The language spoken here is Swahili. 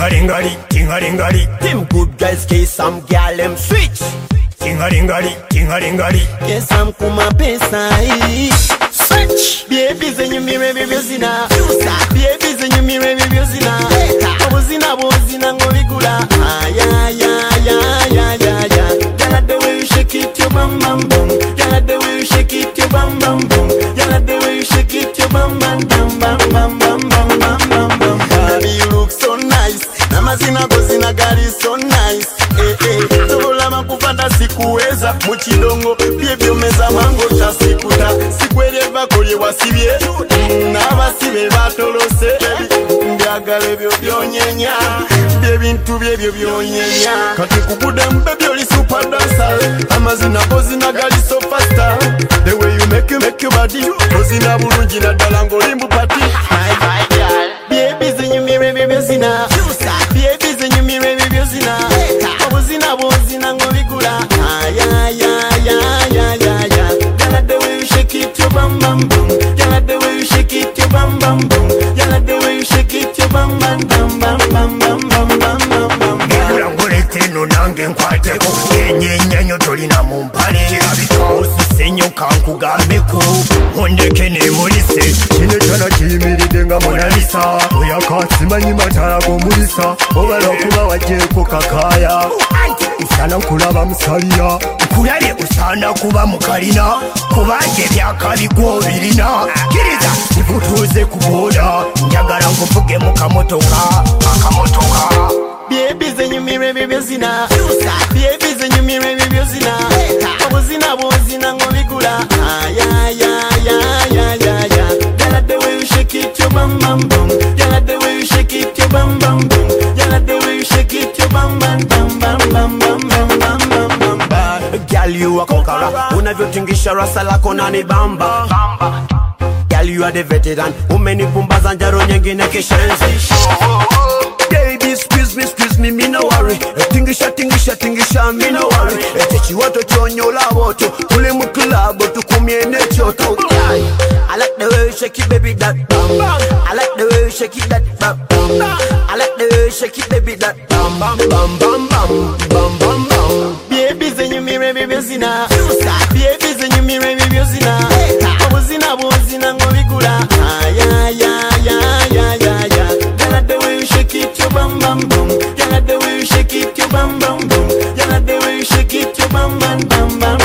Tingalingali, tingalingali. Them good guys kiss some girl them switch. Tingalingali, tingalingali. Yes, I'm kuma pesa switch. Baby zenyu mire zina. Baby zenyu mire zina. Abuzina ngo bigula. Ya ya. You like the way you shake it, your bam bam boom. You like the way you shake it, your bam bam boom. You like the way you shake it, your bam bam bam bam bam bam bam bam bam. Baby, you look so nice. Namazina gozina gali so nice. Tobola makufanda sikuweza muchidongo bye omeza mango tasikuta sikweleva kolye wasibye n'abasibe batolose byagala ebyo byonyenya byebintu byebyo byonyenya kati kubuda mbebyo oli super dancer amazina gozina gali so faster the way you make your body gozina bulungi naddala ng'olimbu pati baby zenyu mire zina baby zenyu mire zina Abuzina ngo bigula. Ya. You like the way you shake it, your bam bam boom. You like the way you shake it, your bam bam boom. You like the way you shake it, your bam bam bam bam bam bam bam bam. Ngulete no nange nkwateko enyenyenyo tolina mu mpale kirabika osisenyo kankugambeko ondeke ne mulise kino kyana kiyimiridde nga monalisa oyakasimanyi matala g'omulisa obala okuba wajjeko kakaya usana nkulaba musalira nkulabye usana kuba mukalina kubanga ebyaka bigwo birina kiriza nikutuuze ku booda njagala nkuvuge mu kamotoka akamotoka. Baby zenyu mire zina. Baby zenyu mire zina. Abuzina ngo bigula. Ya. You like the way you shake it, your bam bam boom. You like the way you shake it, your bam bam boom. You like the way you shake it, your bam bam bam bam bam bam. Girl you a conqueror, unavyotingisha rasa lako nani bamba. Girl you are the veteran, umenipumbaza njaro nyingine kishenzi. Baby squeeze me, me no worry. Tingisha, me no worry. Techiwato chonyola woto, tule mu club tukumye ne choto. I like the way you shake it, baby, that bam. I like the way you shake it, that bam. I like the way you shake it, baby, that bam bam bam bam bam. Baby zenyu mire zina. Baby zenyu mire zina. Abuzina ngo bigula. Ya. You like the way you shake it, your bam bam boom. You like the way you shake it, your bam bam boom. You like the way you shake it, your bam bam bam bam.